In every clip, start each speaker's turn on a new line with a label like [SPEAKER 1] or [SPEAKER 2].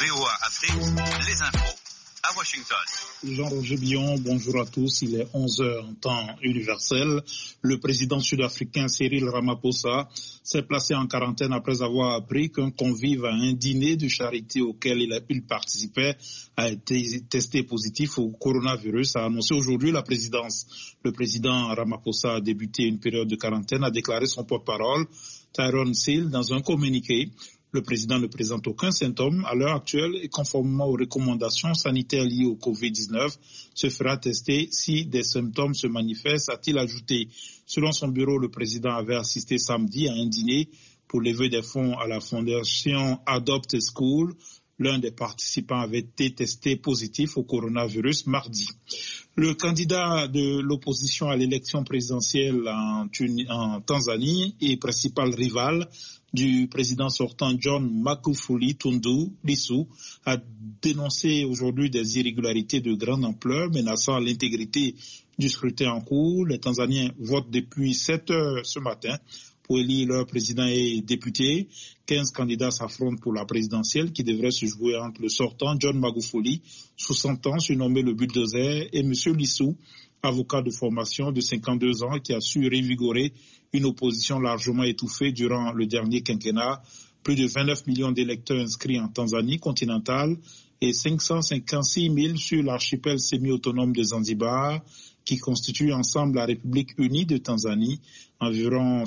[SPEAKER 1] VOA Afrique, les infos à Washington.
[SPEAKER 2] Jean-Roger Billon, bonjour à tous. Il est 11h en temps universel. Le président sud-africain Cyril Ramaphosa s'est placé en quarantaine après avoir appris qu'un convive à un dîner de charité auquel il participait a été testé positif au coronavirus, a annoncé aujourd'hui la présidence. Le président Ramaphosa a débuté une période de quarantaine, a déclaré son porte-parole, Tyrone Seale, dans un communiqué. Le président ne présente aucun symptôme à l'heure actuelle et conformément aux recommandations sanitaires liées au Covid-19, se fera tester si des symptômes se manifestent, a-t-il ajouté. Selon son bureau, le président avait assisté samedi à un dîner pour lever des fonds à la fondation Adopt School. L'un des participants avait été testé positif au coronavirus mardi. Le candidat de l'opposition à l'élection présidentielle en Tanzanie et principal rival du président sortant John Magufuli Tundu Lissu a dénoncé aujourd'hui des irrégularités de grande ampleur menaçant l'intégrité du scrutin en cours. Les Tanzaniens votent depuis 7 heures ce matin pour élire leur président et député. 15 candidats s'affrontent pour la présidentielle qui devrait se jouer entre le sortant John Magufuli, 60 ans, surnommé le bulldozer, et M. Lissou, avocat de formation de 52 ans qui a su revigorer une opposition largement étouffée durant le dernier quinquennat. Plus de 29 millions d'électeurs inscrits en Tanzanie continentale et 556 000 sur l'archipel semi-autonome de Zanzibar, qui constitue ensemble la République unie de Tanzanie. Environ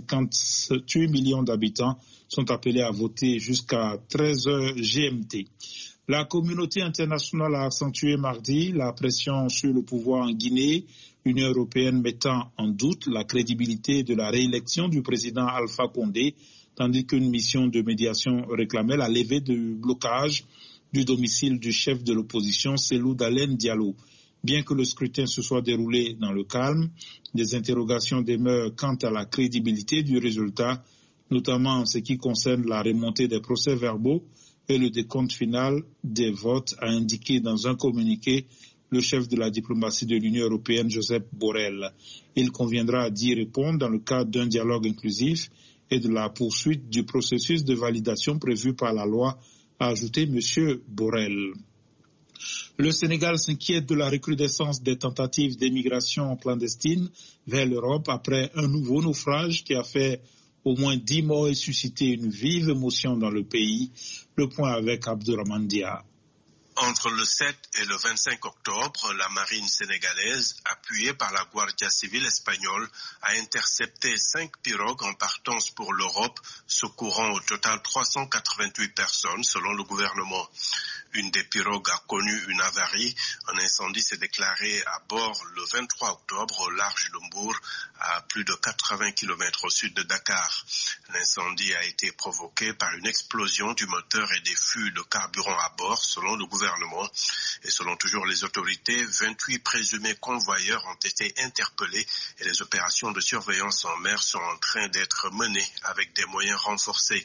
[SPEAKER 2] 58 millions d'habitants sont appelés à voter jusqu'à 13 heures GMT. La communauté internationale a accentué mardi la pression sur le pouvoir en Guinée, l'Union européenne mettant en doute la crédibilité de la réélection du président Alpha Condé, tandis qu'une mission de médiation réclamait la levée du blocage du domicile du chef de l'opposition, Cellou Dalein Diallo. Bien que le scrutin se soit déroulé dans le calme, des interrogations demeurent quant à la crédibilité du résultat, notamment en ce qui concerne la remontée des procès-verbaux et le décompte final des votes, a indiqué dans un communiqué le chef de la diplomatie de l'Union européenne, Josep Borrell. Il conviendra d'y répondre dans le cadre d'un dialogue inclusif et de la poursuite du processus de validation prévu par la loi, a ajouté M. Borrell. Le Sénégal s'inquiète de la recrudescence des tentatives d'émigration clandestine vers l'Europe après un nouveau naufrage qui a fait au moins 10 morts et suscité une vive émotion dans le pays. Le point avec Abdourahmane Dia.
[SPEAKER 3] Entre le 7 et le 25 octobre, la marine sénégalaise, appuyée par la Guardia Civile espagnole, a intercepté 5 pirogues en partance pour l'Europe, secourant au total 388 personnes selon le gouvernement. Une des pirogues a connu une avarie. Un incendie s'est déclaré à bord le 23 octobre au large de Mbour, à plus de 80 km au sud de Dakar. L'incendie a été provoqué par une explosion du moteur et des fûts de carburant à bord, selon le gouvernement. Et selon toujours les autorités, 28 présumés convoyeurs ont été interpellés et les opérations de surveillance en mer sont en train d'être menées avec des moyens renforcés.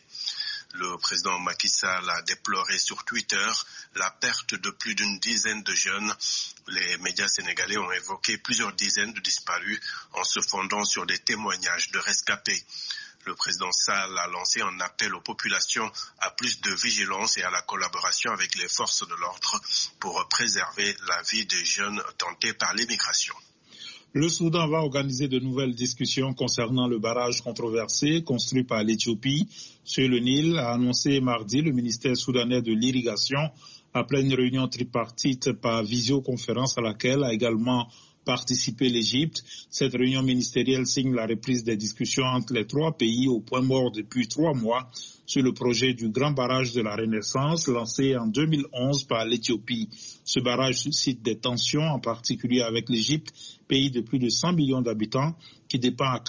[SPEAKER 3] Le président Macky Sall a déploré sur Twitter la perte de plus d'une dizaine de jeunes. Les médias sénégalais ont évoqué plusieurs dizaines de disparus en se fondant sur des témoignages de rescapés. Le président Sall a lancé un appel aux populations à plus de vigilance et à la collaboration avec les forces de l'ordre pour préserver la vie des jeunes tentés par l'immigration.
[SPEAKER 2] Le Soudan va organiser de nouvelles discussions concernant le barrage controversé construit par l'Éthiopie sur le Nil, a annoncé mardi le ministère soudanais de l'irrigation après une réunion tripartite par visioconférence à laquelle a également participé l'Égypte. Cette réunion ministérielle signe la reprise des discussions entre les 3 pays au point mort depuis 3 mois sur le projet du grand barrage de la Renaissance lancé en 2011 par l'Éthiopie. Ce barrage suscite des tensions, en particulier avec l'Égypte, pays de plus de 100 millions d'habitants, qui dépend à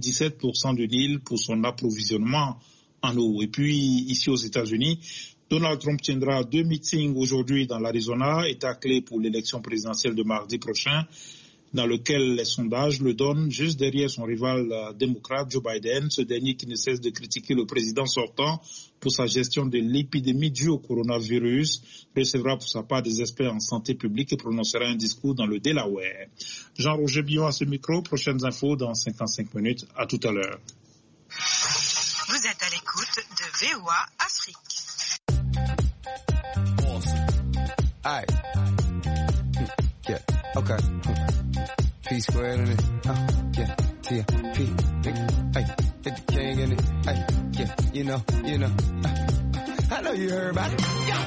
[SPEAKER 2] 97% du Nil pour son approvisionnement en eau. Et puis, ici aux États-Unis, Donald Trump tiendra 2 meetings aujourd'hui dans l'Arizona, état clé pour l'élection présidentielle de mardi prochain, dans lequel les sondages le donnent juste derrière son rival démocrate Joe Biden, ce dernier qui ne cesse de critiquer le président sortant pour sa gestion de l'épidémie due au coronavirus, recevra pour sa part des experts en santé publique et prononcera un discours dans le Delaware. Jean-Roger Billon à ce micro, prochaines infos dans 55 minutes, à tout à l'heure.
[SPEAKER 4] Vous êtes à l'écoute de VOA Afrique. Awesome. Alright. Yeah, okay. P squared in it. Yeah, T-P. Hey, hit the king in it. Hey, yeah, you know. I know you heard about it. Yeah.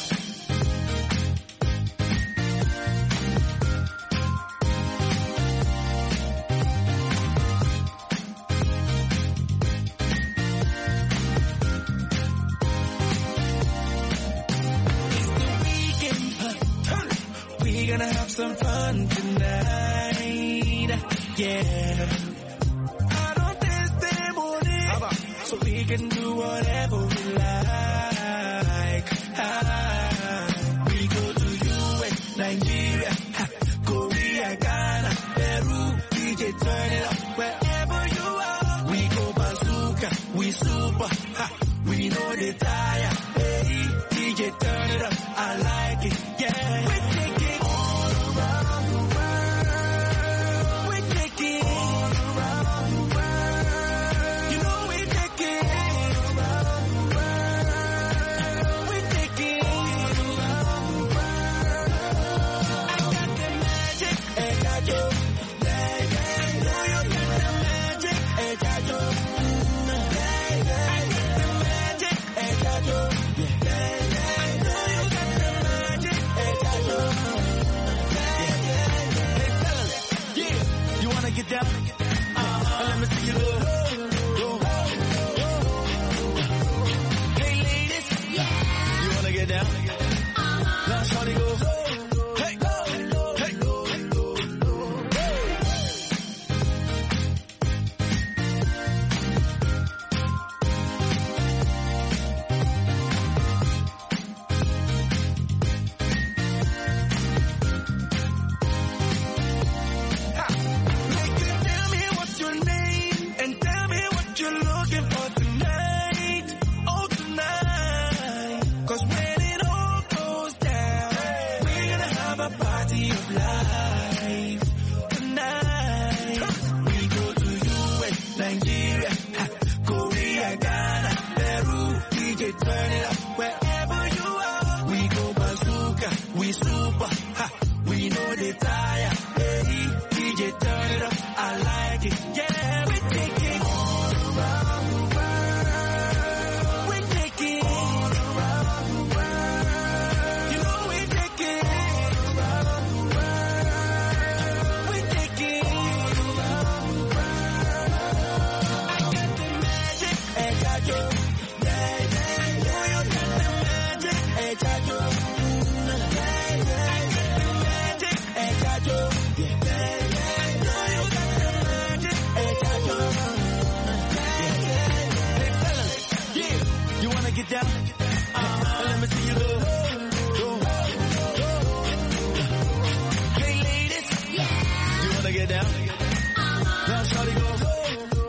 [SPEAKER 5] Gonna have some fun tonight, yeah. I don't dance the morning, so we can do whatever we like. We go to US, Nigeria, Korea, Ghana, Peru, DJ turn it up wherever you are. We go bazooka, we super, we know they tire. Hey, DJ turn it up, I like it, yeah. We take it. Get down, let me see you go. Hey ladies, you wanna get down? Now shawty go. Hey, hey, Get down, let me see you go. Hey ladies, you wanna get down? Now shawty go.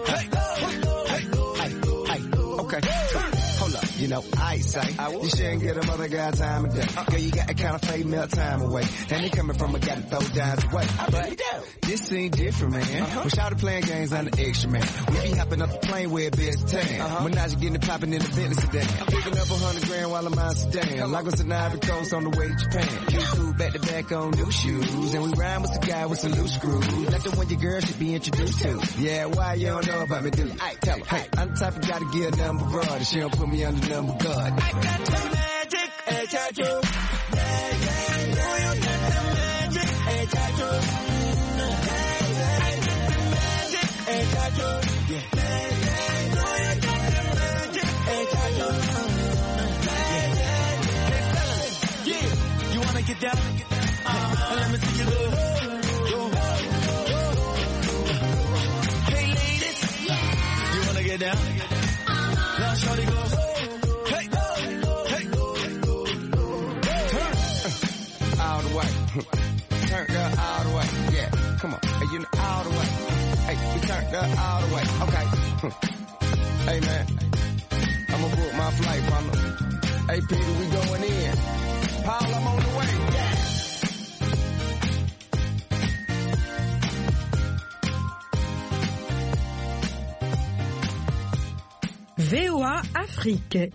[SPEAKER 5] Hey,
[SPEAKER 4] okay. Hold up, you know, I say you shouldn't get a mother guy time of day. Girl, you got to kind of fade melt time away. And they coming from a guy to throw dimes away. But this ain't different, man. When Shawty playing games, I'm the extra man. We be hopping up the plane where it best tan. When now you getting it popping in the Bentley sedan. I'm picking up 100 grand while I'm out Sedan. Lagos and Ivory Coast on the way to Japan. New food back to back on new shoes. And we rhyme with the guy with some loose screws. Like the one your girl should be introduced to. Yeah, why you don't know about me, dude? Tell her, hey, I'm the type of guy to get a number broad. She don't put me under number God.
[SPEAKER 5] I got the magic, hey, Chacho. Yeah, know you got the magic, hey, Chacho. I got the magic, hey, Chacho. Yeah, know you got the magic, hey, Chacho. Yeah, you wanna get down? Let me see you go. Hey ladies, you wanna get down? Now shawty go.
[SPEAKER 4] All the way. Turn up all the way. Yeah, come on. Hey, you know, all the way. Hey, we turned up all the way. Okay. Hey, man. I'ma book my flight, partner. Hey, Peter, we going in. Paul, I'm on the way. Yeah.
[SPEAKER 6] VOA Afrique,